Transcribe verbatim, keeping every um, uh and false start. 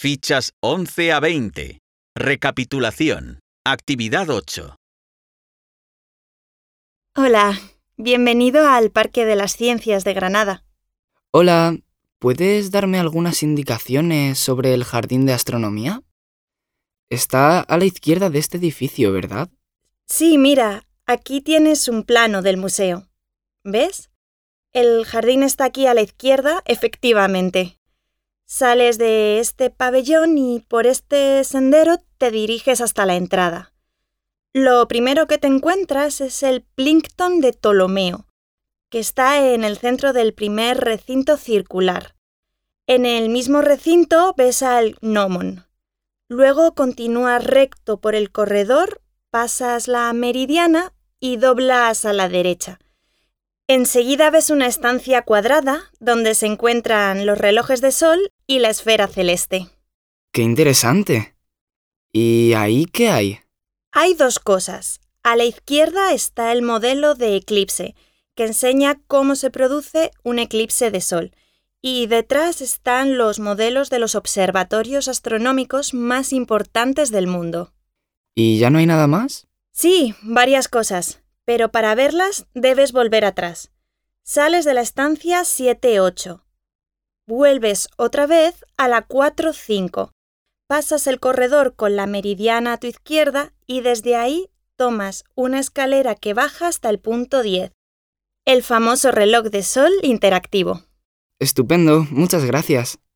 Fichas once a veinte. Recapitulación. Actividad ocho. Hola, bienvenido al Parque de las Ciencias de Granada. Hola, ¿puedes darme algunas indicaciones sobre el jardín de astronomía? Está a la izquierda de este edificio, ¿verdad? Sí, mira, aquí tienes un plano del museo. ¿Ves? El jardín está aquí a la izquierda, efectivamente. Sales de este pabellón y por este sendero te diriges hasta la entrada. Lo primero que te encuentras es el Plincton de Ptolomeo, que está en el centro del primer recinto circular. En el mismo recinto ves al gnomon. Luego continúas recto por el corredor, pasas la meridiana y doblas a la derecha. Enseguida ves una estancia cuadrada donde se encuentran los relojes de sol y la esfera celeste. ¡Qué interesante! ¿Y ahí qué hay? Hay dos cosas. A la izquierda está el modelo de eclipse, que enseña cómo se produce un eclipse de sol. Y detrás están los modelos de los observatorios astronómicos más importantes del mundo. ¿Y ya no hay nada más? Sí, varias cosas, pero para verlas debes volver atrás. Sales de la estancia siete ocho. Vuelves otra vez a la cuatro cinco. Pasas el corredor con la meridiana a tu izquierda y desde ahí tomas una escalera que baja hasta el punto diez. El famoso reloj de sol interactivo. Estupendo, muchas gracias.